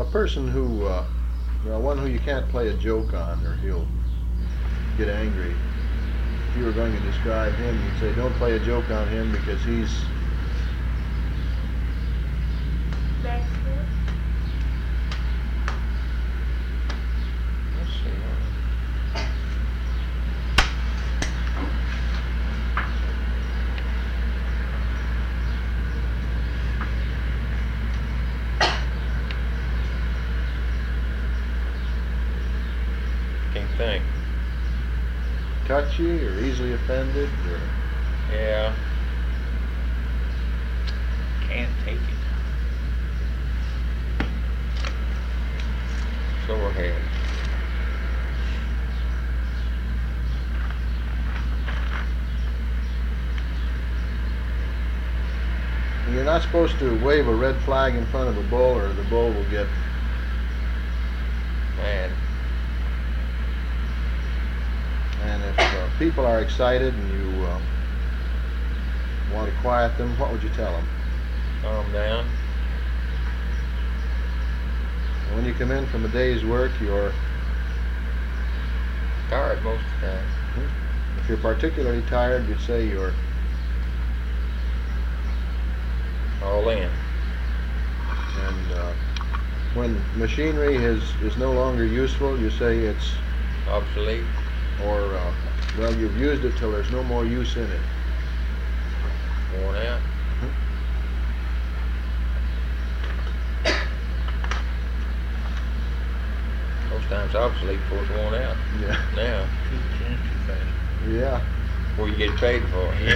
person who, well, one who you can't play a joke on or he'll get angry. If you were going to describe him, you'd say don't play a joke on him because he's... Dexter. Let's see. Can't think. touchy or easily offended or... Yeah. Can't take it. Sore head. And you're not supposed to wave a red flag in front of a bull or the bull will get... Mad. And if people are excited and you want to quiet them, what would you tell them? Calm down. And when you come in from a day's work, you're... Tired most of the time. If you're particularly tired, you'd say you're... All in. And when machinery is no longer useful, you say it's... Obsolete. Or, well, you've used it till there's no more use in it. Worn out. Most times obsolete before it's worn out. Yeah. Now, Too fast. Yeah. where you get paid for it.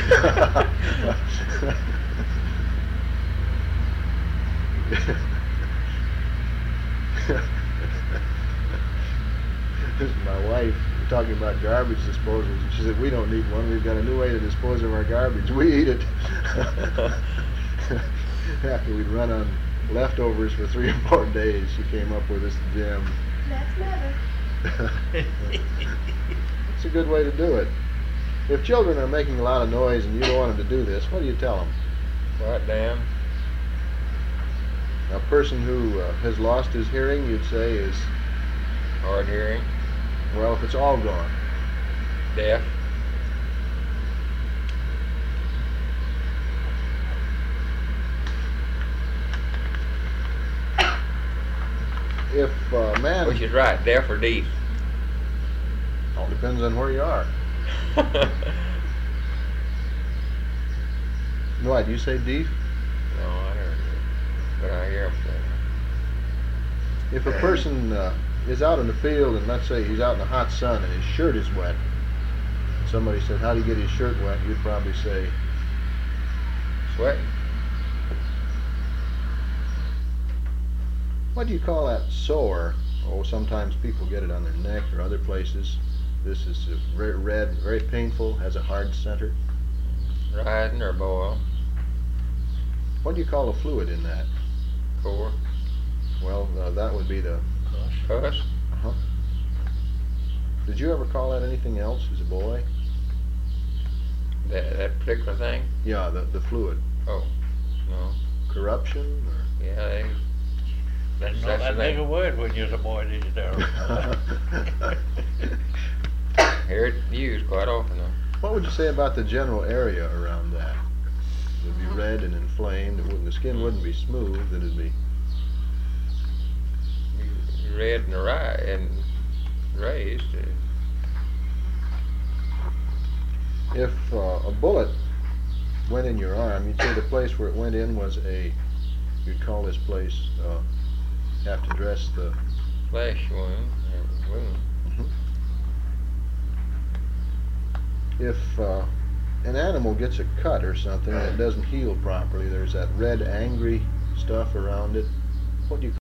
My wife, we're talking about garbage disposal. She said, we don't need one. We've got a new way to dispose of our garbage. We eat it. After we'd run on leftovers for 3 or 4 days, she came up with this gem. That's better. It's a good way to do it. If children are making a lot of noise and you don't want them to do this, what do you tell them? Right down. A person who has lost his hearing, you'd say, is, Hard hearing. well, if it's all gone. Deaf. If man... Which is right, deaf or deaf? All depends on where you are. Why, do you say deaf? No, I heard it. But I hear him say If a person is out in the field and let's say he's out in the hot sun and his shirt is wet, and somebody said, how do you get his shirt wet? You'd probably say, sweating. what do you call that sore? Oh, sometimes people get it on their neck or other places. This is very red, very painful, has a hard center. Riding or boil. What do you call the fluid in that? Core. Well, that would be the... Cuss. Uh-huh. Did you ever call that anything else as a boy? That particular thing? Yeah, the fluid. Oh, no. Corruption? Or? Yeah, That's not that's that the big a thing. word when you're a boy these days. Hear it used quite often though. What would you say about the general area around that? It would be red and inflamed. The skin wouldn't be smooth. It'd be... Red and raised. If a bullet went in your arm, you'd say the place where it went in was you'd call this place, have to dress the... Flesh wound. Mhm. If an animal gets a cut or something and it doesn't heal properly, there's that red angry stuff around it. What do you